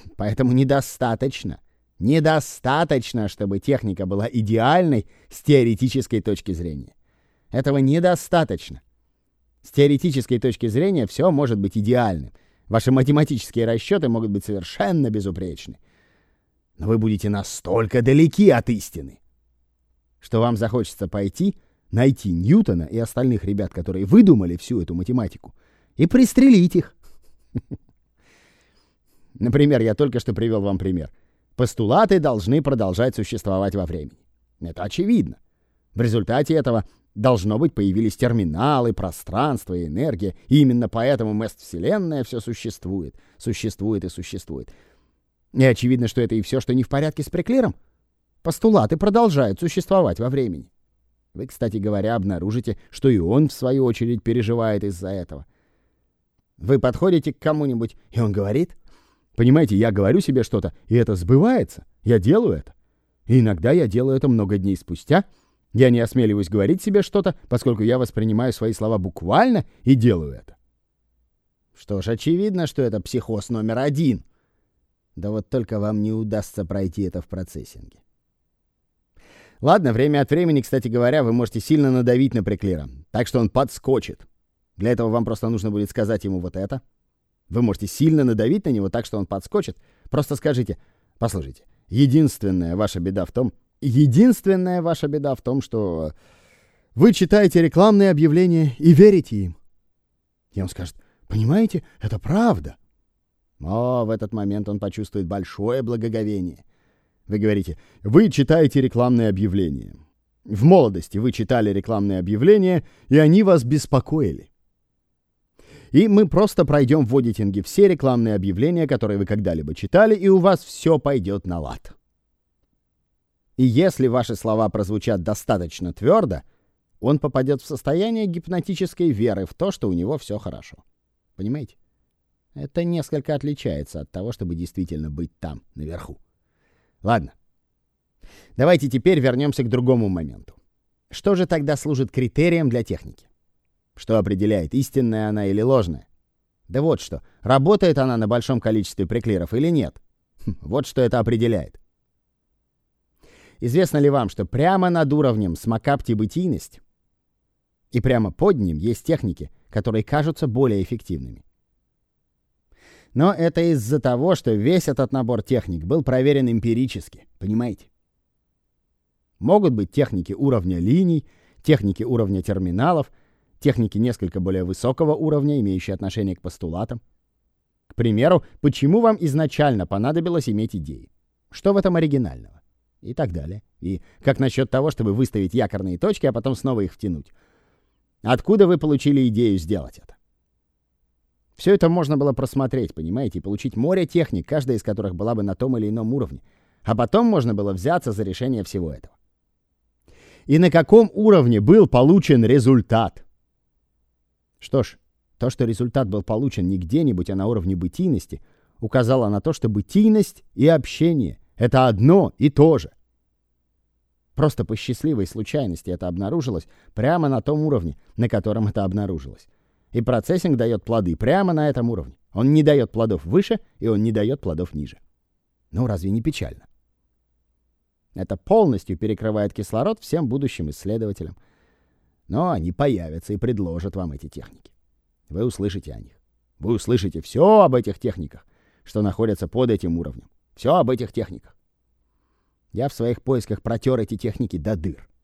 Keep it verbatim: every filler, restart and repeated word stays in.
Поэтому недостаточно, недостаточно, чтобы техника была идеальной с теоретической точки зрения. Этого недостаточно. С теоретической точки зрения все может быть идеальным. Ваши математические расчеты могут быть совершенно безупречны. Но вы будете настолько далеки от истины, что вам захочется пойти, найти Ньютона и остальных ребят, которые выдумали всю эту математику, и пристрелить их. Например, я только что привел вам пример. Постулаты должны продолжать существовать во времени. Это очевидно. В результате этого, должно быть, появились терминалы, пространство и энергия. И именно поэтому Мест-Вселенная все существует. Существует и существует. И очевидно, что это и все, что не в порядке с Приклером. Постулаты продолжают существовать во времени. Вы, кстати говоря, обнаружите, что и он, в свою очередь, переживает из-за этого. Вы подходите к кому-нибудь, и он говорит: понимаете, я говорю себе что-то, и это сбывается. Я делаю это. И иногда я делаю это много дней спустя. Я не осмеливаюсь говорить себе что-то, поскольку я воспринимаю свои слова буквально и делаю это. Что ж, очевидно, что это психоз номер один. Да вот только вам не удастся пройти это в процессинге. Ладно, время от времени, кстати говоря, вы можете сильно надавить на Приклера, так что он подскочит. Для этого вам просто нужно будет сказать ему вот это. Вы можете сильно надавить на него так, что он подскочит. Просто скажите: послушайте, единственная ваша беда в том, единственная ваша беда в том, что вы читаете рекламные объявления и верите им. И он скажет: понимаете, это правда. О, в этот момент он почувствует большое благоговение. Вы говорите: вы читаете рекламные объявления. В молодости вы читали рекламные объявления, и они вас беспокоили. И мы просто пройдем в одитинге все рекламные объявления, которые вы когда-либо читали, и у вас все пойдет на лад. И если ваши слова прозвучат достаточно твердо, он попадет в состояние гипнотической веры в то, что у него все хорошо. Понимаете? Это несколько отличается от того, чтобы действительно быть там, наверху. Ладно. Давайте теперь вернемся к другому моменту. Что же тогда служит критерием для техники? Что определяет, истинная она или ложная? Да вот что, работает она на большом количестве приклеров или нет? Вот что это определяет. Известно ли вам, что прямо над уровнем смакапти-бытийность и прямо под ним есть техники, которые кажутся более эффективными? Но это из-за того, что весь этот набор техник был проверен эмпирически, понимаете? Могут быть техники уровня линий, техники уровня терминалов, техники несколько более высокого уровня, имеющие отношение к постулатам. К примеру, почему вам изначально понадобилось иметь идеи? Что в этом оригинального? И так далее. И как насчет того, чтобы выставить якорные точки, а потом снова их втянуть? Откуда вы получили идею сделать это? Все это можно было просмотреть, понимаете, и получить море техник, каждая из которых была бы на том или ином уровне. А потом можно было взяться за решение всего этого. И на каком уровне был получен результат? Что ж, то, что результат был получен не где-нибудь, а на уровне бытийности, указало на то, что бытийность и общение — это одно и то же. Просто по счастливой случайности это обнаружилось прямо на том уровне, на котором это обнаружилось. И процессинг дает плоды прямо на этом уровне. Он не дает плодов выше, и он не дает плодов ниже. Ну, разве не печально? Это полностью перекрывает кислород всем будущим исследователям. Но они появятся и предложат вам эти техники. Вы услышите о них. Вы услышите все об этих техниках, что находятся под этим уровнем. Все об этих техниках. Я в своих поисках протер эти техники до дыр.